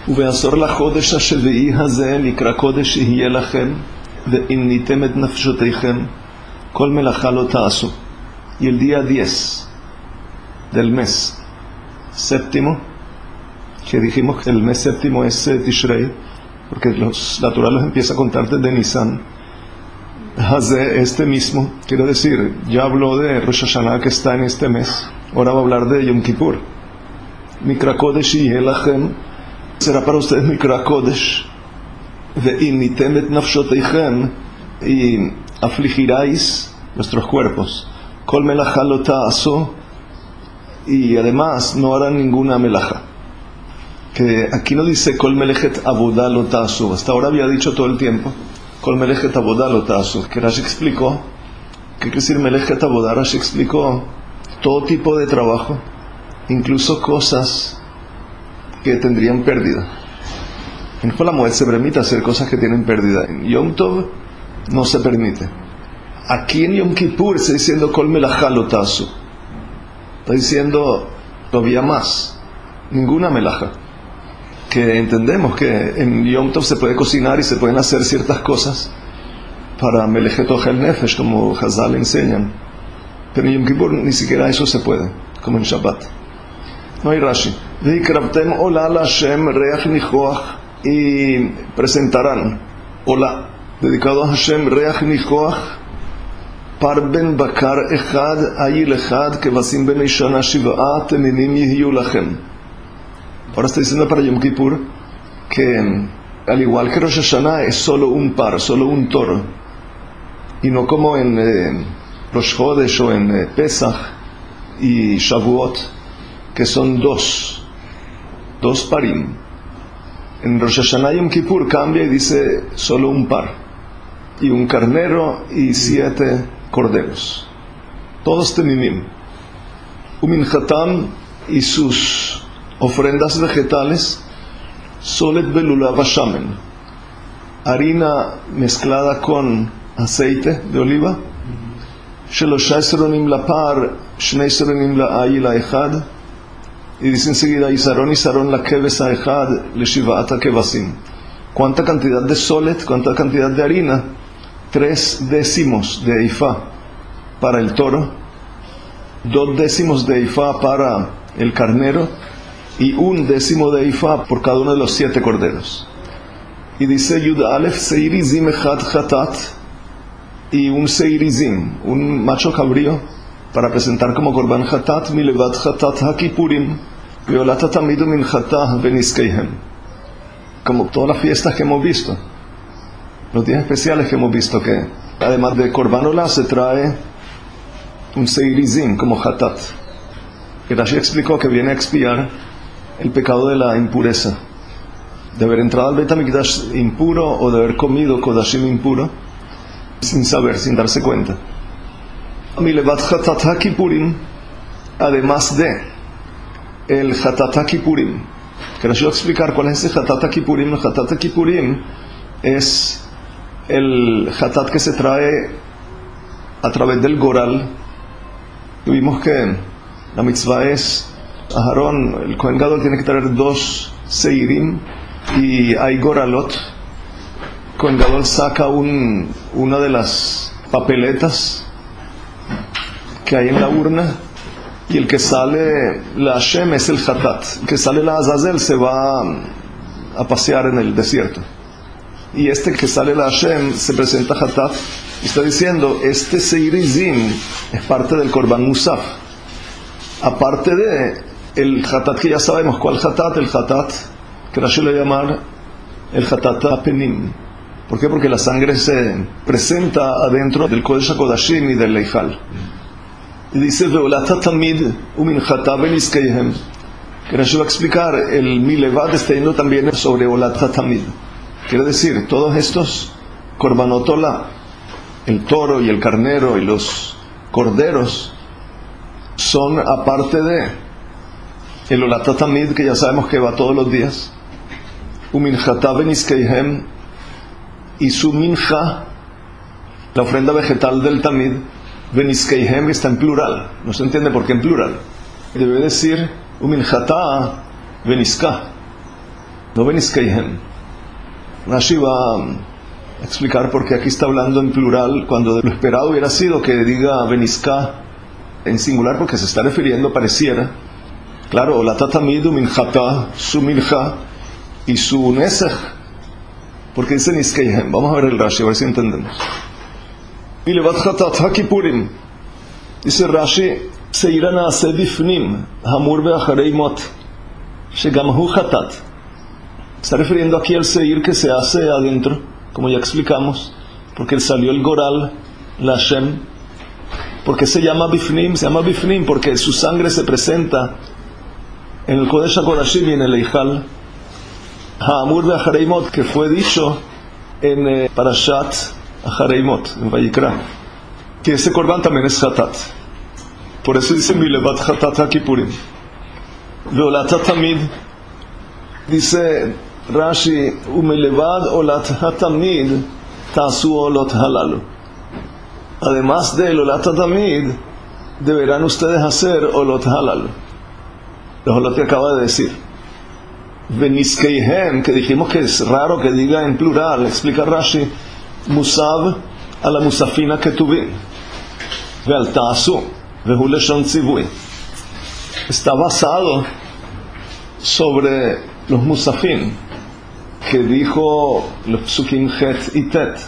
ובעשור לחודש השביעי הזה מקרא קודש יהיה לכם, ואם ניתם את נפשותיכם, כל מלאכה לא תעשו. Y el día 10 del mes séptimo, que dijimos que el mes séptimo es Tishrei, porque la Torah los empieza a contar desde Nisan, este mismo, quiero decir, ya habló de Rosh Hashanah que está en este mes, ahora va a hablar de Yom Kippur. Mikra Kodesh yeh lachem, será para ustedes Mikra Kodesh, ve'im nitem et nafshoteichem, y afligiráis vuestros cuerpos, kol melachá lo ta'asu, y además no harán ninguna melajá. Que aquí no dice kol melechet avodah lo ta'asu, hasta ahora había dicho todo el tiempo Kol melechet avodah lo ta'asu, que Rashi explicó, ¿qué quiere decir melechet avodah? Rashi explicó todo tipo de trabajo, incluso cosas que tendrían pérdida. En Hol HaMoed se permite hacer cosas que tienen pérdida. En Yom Tov no se permite. Aquí en Yom Kippur está diciendo kol melachá lo ta'asu, está diciendo todavía más, ninguna melajá. Que entendemos que en Yom Tov se puede cocinar y se pueden hacer ciertas cosas para Melechet Ochel Nefesh, como Hazal enseñan, pero en Yom Kippur ni siquiera eso se puede, como en Shabbat. No hay Rashi. V'ikravtem olah Hashem reach nichoach, y presentarán olah dedicado a Hashem reach nichoach, par ben bakar echad ayil echad kevasim ben ishana shivaa teminim yihyu lachem. Ahora está diciendo para Yom Kippur que al igual que Rosh Hashanah es solo un par, solo un toro, y no como en Rosh Chodesh o en Pesach y Shavuot, que son dos parim. En Rosh Hashanah y Yom Kippur cambia y dice solo un par, y un carnero y 7 corderos, todos temimim. Uminchatam, y sus ofrendas vegetales, solet belulav shamen, harina mezclada con aceite de oliva, shelosha esronim la par, shnei esronim la ayil echad, y dice enseguida isaron la keves echad le shivat kevasim. ¿Cuánta cantidad de solet? ¿Cuánta cantidad de harina? 3 décimos de eifá para el toro, 2 décimos de eifá para el carnero, y 1 décimo de eifá por cada uno de los 7 corderos. Y dice Yud Alef seirizim echad chatat, y un seirizim, un macho cabrío, para presentar como korban chatat, milevad chatat hakipurim, veolat hatamidu min chatah beniskeihem. Como todas las fiestas que hemos visto, los días especiales que hemos visto, que además de korban olah se trae un seirizim como chatat. Que Rashi explicó que viene a expiar el pecado de la impureza, de haber entrado al Beit HaMikdash impuro o de haber comido kodashim impuro sin saber, sin darse cuenta. Milevat chatat hakipurim, además de el chatat hakipurim, que Rashi va a explicar cuál es ese chatat hakipurim. El chatat hakipurim es el chatat que se trae a través del goral. Tuvimos que la mitzvah es Aharón, el Kohen Gadol tiene que traer 2 seirim, y hay goralot. Kohen Gadol saca una de las papeletas que hay en la urna, y el que sale la Hashem es el Hatat. El que sale la Azazel se va a pasear en el desierto, y este que sale la Hashem se presenta Hatat, y está diciendo este seirizim es parte del Korban Musaf, aparte de el Hatat que ya sabemos. ¿Cuál Hatat? El Hatat que Rashi le llamar el Hatat Apenim. ¿Por qué? Porque la sangre se presenta adentro del Kodesh HaKodashim y del Leijal. Y dice veolat hatamid uminchata beniskeihem, que Rashi va a explicar el milevad está yendo también sobre olat hatamid. Quiere decir, todos estos korbanot olah, el toro y el carnero y los corderos, son aparte de el olat hatamid, que ya sabemos que va todos los días, uminchata beniskeihem, y su mincha, la ofrenda vegetal del tamid, beniskeihem, está en plural. No se entiende por qué en plural. Debe decir uminchata beniska. no Beniskeihem. Rashi va a explicar por qué aquí está hablando en plural, cuando lo esperado hubiera sido que diga Beniska en singular, porque se está refiriendo, pareciera, claro, la tatamidu minjata, su minja y su nesech, porque dice Niskeihem. Vamos a ver el Rashi, a ver si entendemos. Y levat chatat hakipurim, dice Rashi, seira naase bifnim hamur beacharei mot shegam hu chatat. Está refiriendo aquí al seir que se hace adentro, como ya explicamos, porque salió el goral, la Hashem. ¿Por qué se llama bifnim? Se llama bifnim porque su sangre se presenta en el Kodesh HaKodashim y en el Eichal Ha'amur be'acharei mot, que fue dicho en Parashat Acharei Mot, en Vayikra, que ese korban también es chatat. Por eso dice milevat chatat hakipurim veolat hatamid. Dice Rashi, umilevad olat hatamid ta'asu olot halalu. Además del olat hatamid, deberán ustedes hacer olot halalu. Los olot que acaba de decir. Beniskeihem, que dijimos que es raro que diga en plural, explica Rashi, musav a la musafina ketuvim ve'al ta'asu vehu leshon tzivui. Está basado sobre los musafim que dijo los psukim het y tet,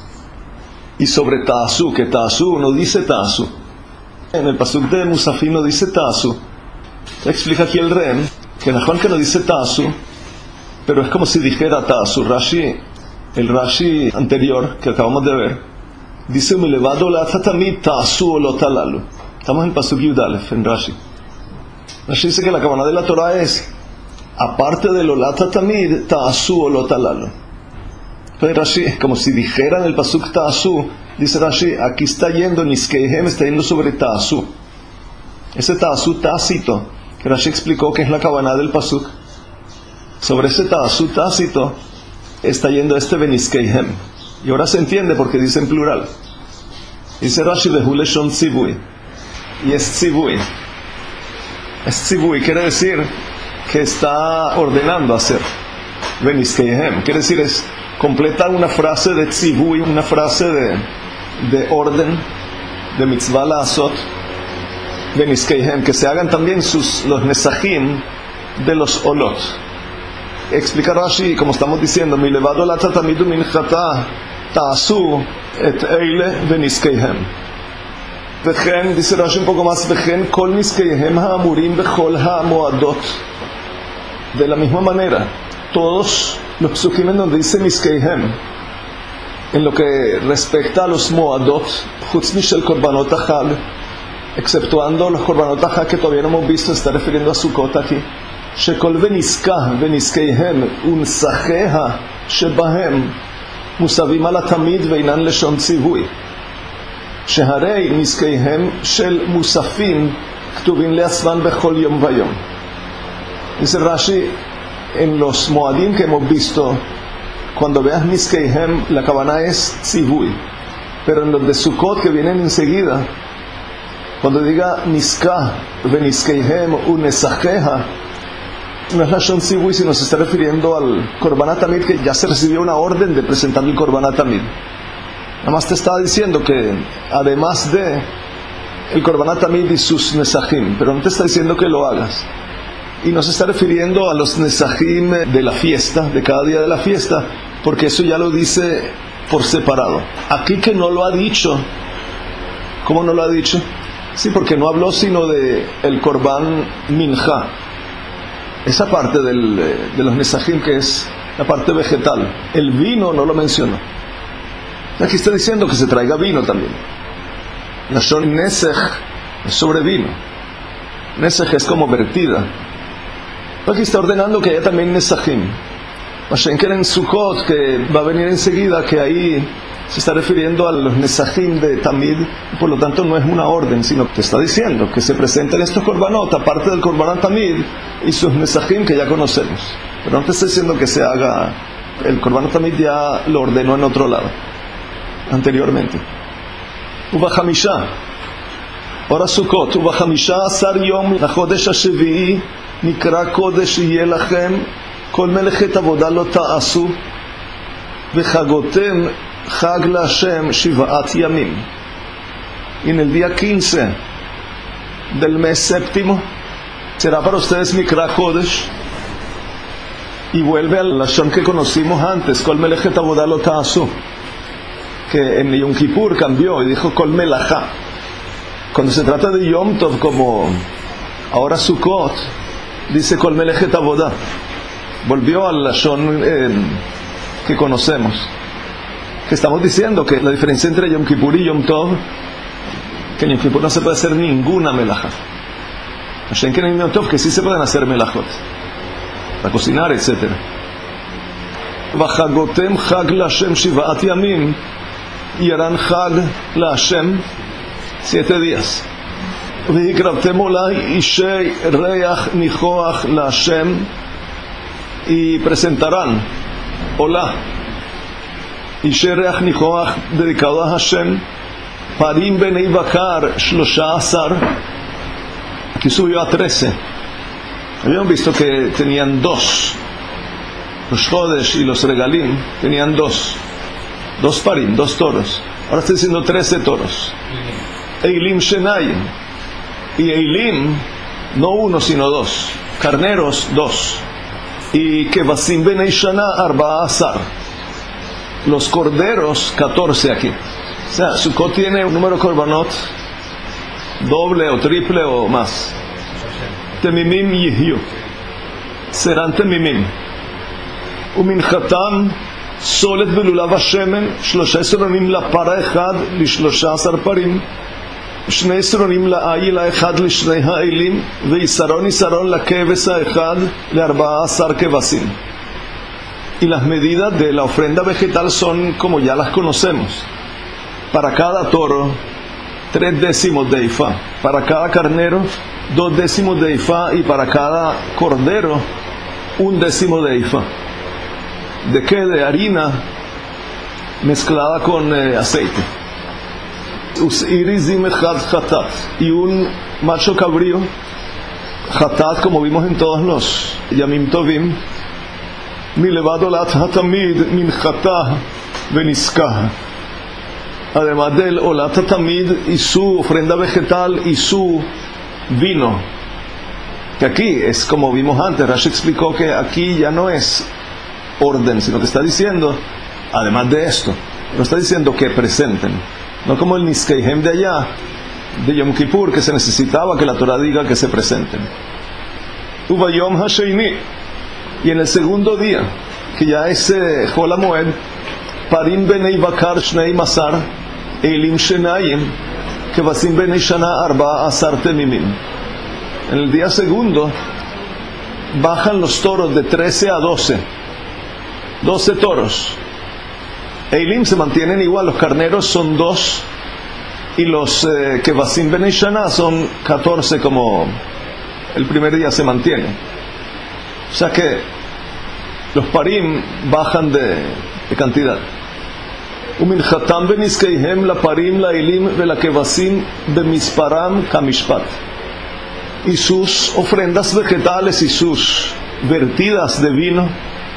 y sobre ta'asu, que ta'asu no dice ta'asu. En el pasuk de musafim no dice ta'asu. Explica aquí el Ren que Juan que no dice ta'asu, pero es como si dijera ta'asu. Rashi, el Rashi anterior que acabamos de ver, dice milevado la tatamid ta'asu o lo talalu. Estamos en pasuk Yudalef, en Rashi. Rashi dice que la kavanah de la Torah es, aparte del olat tatamid, ta'asu o lo talalu. Entonces Rashi, es como si dijera en el pasuk ta'asu, dice Rashi, aquí está yendo Niskeihem, está yendo sobre ta'asu. Ese ta'asu tácito, que Rashi explicó que es la kavanah del pasuk, sobre ese ta'asu tácito está yendo este Beniskeihem. Y ahora se entiende porque dice en plural. Dice Rashi, vehu leshon tzivui, y es tzivui. Es tzivui, quiere decir que está ordenando hacer. Beniskeihem, quiere decir, es completa una frase de tzivui, una frase de orden, de mitzvah la'asot. Beniskeihem, que se hagan también los nesachim de los olot. Explica Rashi, como estamos diciendo, mi levado la tatamidu min chata ta'asu et eile beniskeihem. Vechen, dice Rashi un poco más, vechen kol niskeihem ha'amurim bechol ha'moadot. De la misma manera, todos los psukim en donde dice niskeihem, en lo que respecta a los moadot, chutz mishel korbanot hachag, exceptuando los korbanot hachag que todavía no hemos visto, está refiriendo a Sukkot aquí. שכל ונזכה ונזכיהם ונסחיها שבהם מוסבים על התמיד ואינן לשון ציווי, שהרי נזכיהם של מוספים כתובים לעצמם בכל יום ויום. Dice Rashi, en los moadim que hemos visto, cuando veas nizkeihem, la kavanah es tzivui, pero en los de Sukkot que vienen enseguida, cuando diga nizkah venizkeihem unesajeha, no es la Shon Tzivui, sino se está refiriendo al Korban HaTamid, que ya se recibió una orden de presentar el Korban HaTamid. Nada más te está diciendo que además de el Korban HaTamid y sus nesachim, pero no te está diciendo que lo hagas. Y no se está refiriendo a los nesachim de la fiesta, de cada día de la fiesta, porque eso ya lo dice por separado. Aquí que no lo ha dicho, ¿cómo no lo ha dicho? Sí, porque no habló sino de el Korban Minja, esa parte de los nesachim que es la parte vegetal. El vino no lo mencionó. Aquí está diciendo que se traiga vino también. La shon nesech es sobre vino. Nesech es como vertida. Aquí está ordenando que haya también nesachim. Mashenken en Sukkot, que va a venir enseguida, que ahí se está refiriendo a los nesachim de Tamid, y por lo tanto no es una orden, sino que te está diciendo que se presenten estos korbanot, aparte del korban Tamid y sus nesachim que ya conocemos. Pero no te está diciendo que se haga, el korban Tamid ya lo ordenó en otro lado, anteriormente. Ubachamisha, ahora Sukkot, ubachamisha asar yom, lachodesh hashevi'i, nikra kodesh yeh lachem, כל מלאכת עבודה לא תעשו, וחגותם חג להשם 7 ימים. En el día 15 del mes séptimo será para ustedes Mikra Kodesh, y vuelve al lashon que conocimos antes, Kol Melechet Avodah Lo Ta'asu, que en Yom Kippur cambió y dijo Kol Melachá. Cuando se trata de Yom Tov, como ahora Sukkot, dice Kol Melechet Avodah. Volvió al lashon que conocemos, que estamos diciendo que la diferencia entre Yom Kippur y Yom Tov, que en Yom Kippur no se puede hacer ninguna melajá, que en Yom Tov que sí se pueden hacer melajot, para cocinar, etc. Vachagotem chag laHashem 7 yamim, y harán chag laHashem 7 días. V'hikrabtem olai ishei reach nichoach laHashem, y presentarán olá ishei reach nichoach dedicado a Hashem, parim benei bakar 13. Aquí subió a 13. Habíamos visto que tenían 2. Los Jodesh y los Regalim tenían 2 parim, 2 toros. Ahora está diciendo 13 toros. Eilim Shenayim. Y Eilim, no 1 sino 2. Carneros, 2. Y Kevasim Benei Shana 14. Los corderos, 14 aquí. O sea, Sukkot tiene un número de korbanot doble o triple o más. Temimim yihyu, serán temimim. Uminchatam solet belulav hashemen 3 סרונים לפרה אחד ל13 פרים, 2 סרונים לעיל האחד לשני האלים, ויסרון לכבש האחד ל14 כבשים. Y las medidas de la ofrenda vegetal son como ya las conocemos. Para cada toro 3 décimos de ifá, para cada carnero 2 décimos de ifá, y para cada cordero 1 décimo de ifá. ¿De qué? De harina mezclada con aceite. Usirizim echad chatat, y un macho cabrío chatat, como vimos en todos los yamim tovim, milevado lat hatamid min chatah veniskah. Además del olat hatamid y su ofrenda vegetal y su vino, que aquí es como vimos antes. Rashi explicó que aquí ya no es orden, sino que está diciendo, además de esto, no está diciendo que presenten, no como el Niskeihem de allá, de Yom Kippur, que se necesitaba que la Torah diga que se presenten. Uvayom Hasheini, y en el segundo día, que ya es Chol HaMoed, Parim Benei Bakar Shnei Masar, Eilim Shenayim, Kevasim Benei Shana 14 temimim. En el día segundo bajan los toros de 13 a 12 toros. Eilim se mantienen igual, los carneros son 2, y los Kevasim Benei Shana son 14, como el primer día se mantiene. O sea que los parim bajan de cantidad. Uminchatam beniskeihem la parim la eilim vela kevasim bemisparam kamishpat. Y sus ofrendas vegetales y sus vertidas de vino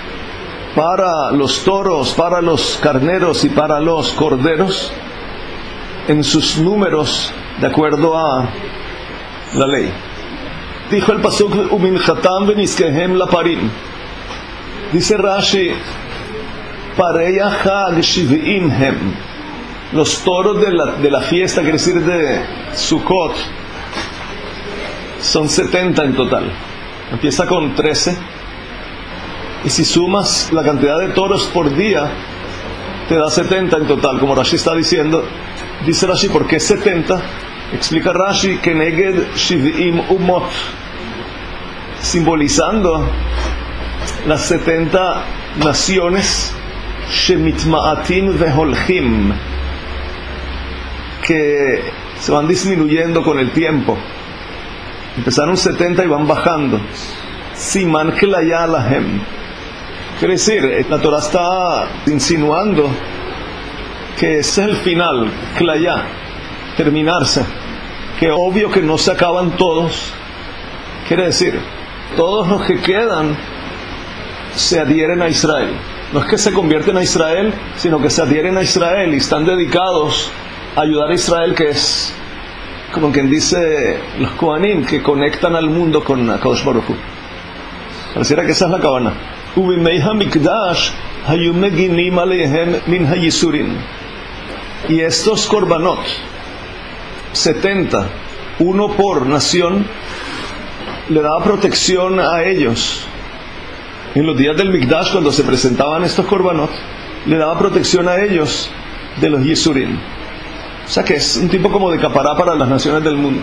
para los toros, para los carneros y para los corderos, en sus números de acuerdo a la ley. Dijo el pasuk uminchatam beniskeihem la parim. Dice Rashi, Pareya Hag Shiv'im Hem, los toros de la fiesta, quiere decir de Sukkot, son 70 en total. Empieza con 13, y si sumas la cantidad de toros por día, te da 70 en total, como Rashi está diciendo. Dice Rashi, ¿por qué 70? Explica Rashi que Neged Shiv'im Umot, simbolizando las 70 naciones Shemitma'atin veholchim, que se van disminuyendo con el tiempo. Empezaron 70 y van bajando. Siman Klaya Lahem, quiere decir, la Torah está insinuando que ese es el final, Klaya, terminarse, que obvio que no se acaban todos. Quiere decir, todos los que quedan se adhieren a Israel. No es que se convierten a Israel, sino que se adhieren a Israel y están dedicados a ayudar a Israel, que es como quien dice los Kohanim, que conectan al mundo con Akadosh Baruj Hu. Pareciera que esa es la cabana. Y estos korbanot, 70, uno por nación, le daba protección a ellos. En los días del Mikdash, cuando se presentaban estos korbanot, le daba protección a ellos de los Yisurim. O sea que es un tipo como de capará para las naciones del mundo.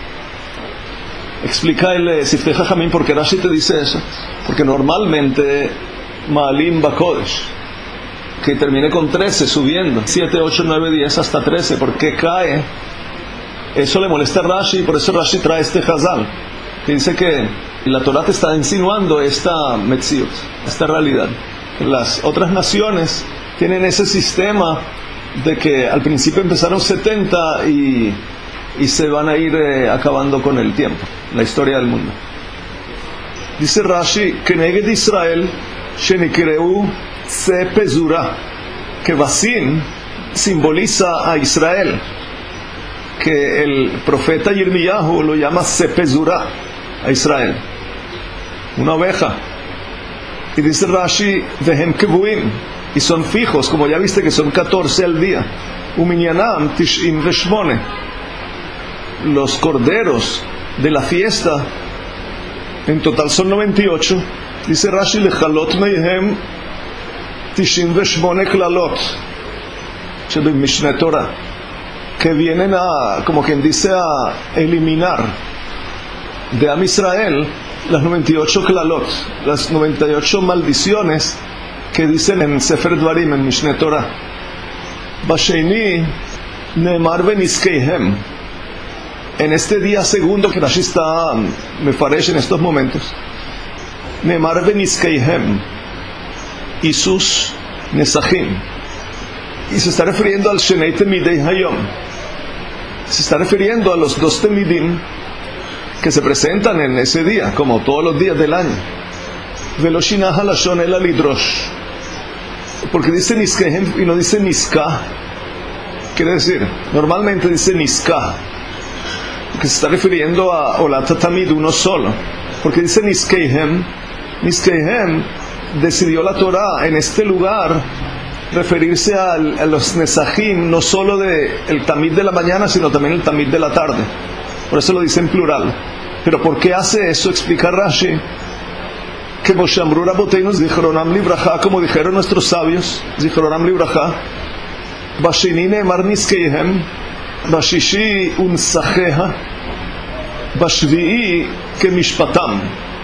Explica el Siftei Jajamim por qué Rashi te dice eso. Porque normalmente Ma'alim Bakodesh, que termine con 13, subiendo 7, 8, 9, 10 hasta 13, ¿por qué cae? Eso le molesta a Rashi, y por eso Rashi trae este Hazal, que dice que la Torah te está insinuando esta Metziut, esta realidad. Las otras naciones tienen ese sistema de que al principio empezaron 70 y se van a ir acabando con el tiempo, la historia del mundo. Dice Rashi, Keneged Israel, Shenikreu Se Pezura, que Basin simboliza a Israel, que el profeta Yirmiyahu lo llama Se Pezura, a Israel, una oveja. Y dice Rashi, Vehem Kevuim, y son fijos, como ya viste que son 14 al día. Uminyanam Tishim Veshmone, los corderos de la fiesta en total son 98. Dice Rashi, Lechalot Meihem Tishim Veshmone Klalot, Shebim Mishneh Torah, que vienen a, como quien dice, a eliminar de Am Israel las 98 klalot, las 98 maldiciones que dicen en Sefer Dvarim, en Mishneh Torah. Basheini Neemar Beniskeihem, en este día segundo que Rashi está mefaresh en estos momentos, Neemar Beniskeihem y sus Nesachim, y se está refiriendo al Shenei Temidei Hayom, se está refiriendo a los 2 Temidim que se presentan en ese día, como todos los días del año. Veloshinah halashon el alidrosh, porque dice Niskehem y no dice Niska. Quiere decir, normalmente dice Niska, que se está refiriendo a Olat Tamid, uno solo, porque dice Niskeihem. Niskeihem decidió la Torah en este lugar referirse a los Nesachim, no solo de el Tamid de la mañana, sino también el Tamid de la tarde. Por eso lo dice en plural. Pero ¿por qué hace eso? Explica Rashi, que Moshamru Raboteinu Zichronam Libraja, como dijeron nuestros sabios, Zichronam Libraja, Bashini Neemar Niskeihem, Bashishi Unsajeha, Bashvi'i Kemishpatam.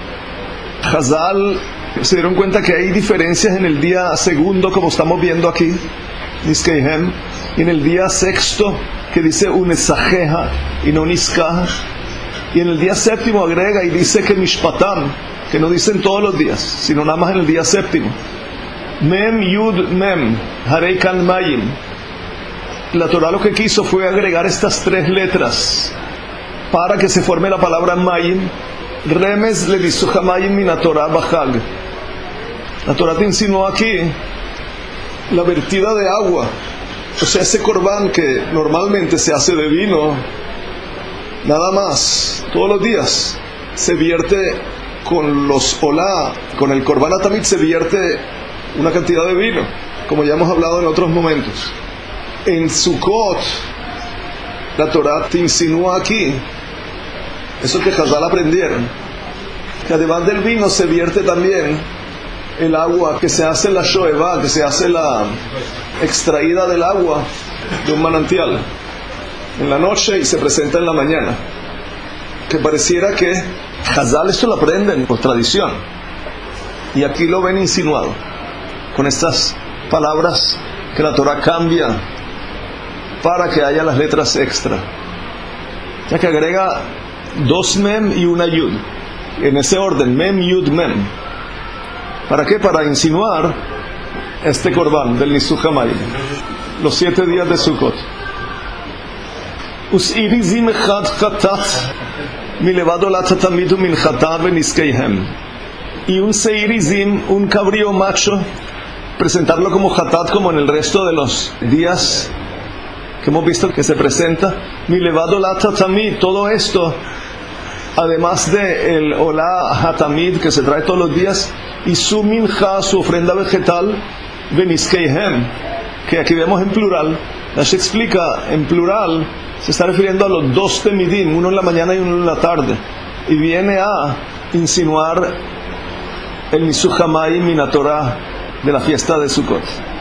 Hazal se dieron cuenta que hay diferencias en el día segundo, como estamos viendo aquí, Niskeihem, y en el día sexto, que dice Unesajeha y no Niskaha, y en el día séptimo agrega y dice que Mishpatam, que no dicen todos los días, sino nada más en el día séptimo. Mem Yud Mem Hareikan Mayim. La Torah lo que quiso fue agregar estas 3 letras para que se forme la palabra Mayim. Remes le dijo Hamayim mina Torah Bajag. La Torah te insinuó aquí la vertida de agua, o sea, ese corbán que normalmente se hace de vino, nada más, todos los días se vierte con los olá, con el corbán atamid se vierte una cantidad de vino, como ya hemos hablado en otros momentos. En Sukkot, la Torah te insinúa aquí eso que Hazal aprendieron, que además del vino se vierte también el agua que se hace la shoevá, que se hace la extraída del agua de un manantial en la noche y se presenta en la mañana. Que pareciera que Hazal esto lo aprenden por tradición, y aquí lo ven insinuado con estas palabras que la Torah cambia para que haya las letras extra, ya que agrega 2 mem y una yud en ese orden, mem, yud, mem. ¿Para qué? Para insinuar este corbán del Nisuch Hamayim, los 7 días de Sukkot. Us'irizim echad chatat milevad olat hatamid uminchata veniskeihem. y un seirizim, un cabrío macho, presentarlo como hatat, como en el resto de los días que hemos visto que se presenta. Mi levado la tatamid, todo esto, además de el olá hatamid que se trae todos los días, y su minja, su ofrenda vegetal, veniskeihem, que aquí vemos en plural. Rashi explica, en plural se está refiriendo a los dos temidim, uno en la mañana y uno en la tarde, y viene a insinuar el Nisuch Hamayim Minatorah de la fiesta de Sukkot.